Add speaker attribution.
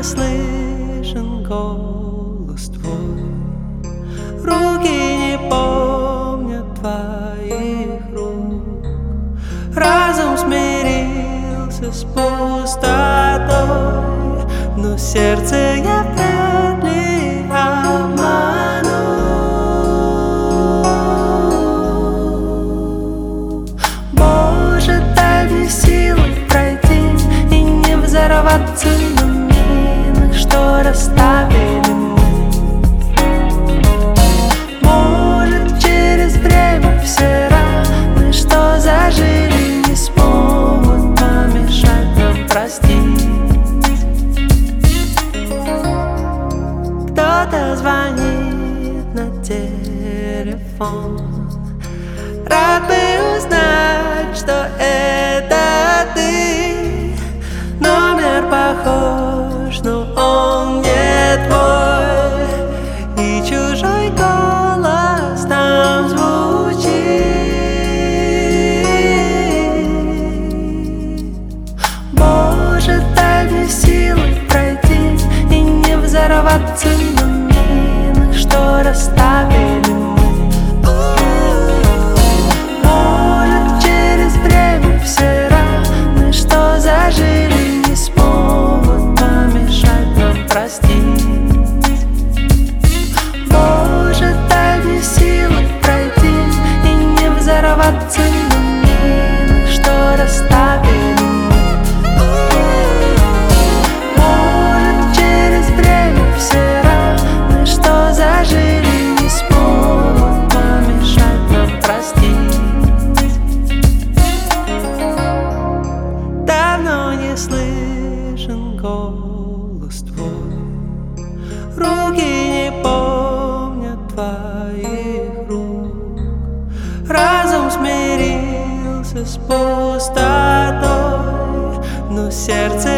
Speaker 1: не слышен голос твой, руки не помнят твоих рук. Разум смирился с пустотой, но сердце я вряд ли обману. Боже, дай мне силы пройти и не взорваться на минах, что расставили мы. Может, через время все раны, что зажили, не смогут помешать нам простить. Кто-то звонит на телефон, рад бы узнать, что это ты. Номер похож, но он не твой, и чужой голос там звучит. Боже, дай мне силы пройти и не взорваться на минах, что расставили мы. Может, через время все раны, что зажили, не смогут помешать нам простить. Боже, дай мне силы пройти и не взорваться на минах, что расставили мы. Может, через время все раны, что зажили, не смогут помешать нам простить. Давно не слышен голос твой, руки не помнят твоих рук. Разум смирился с пустотой, но сердце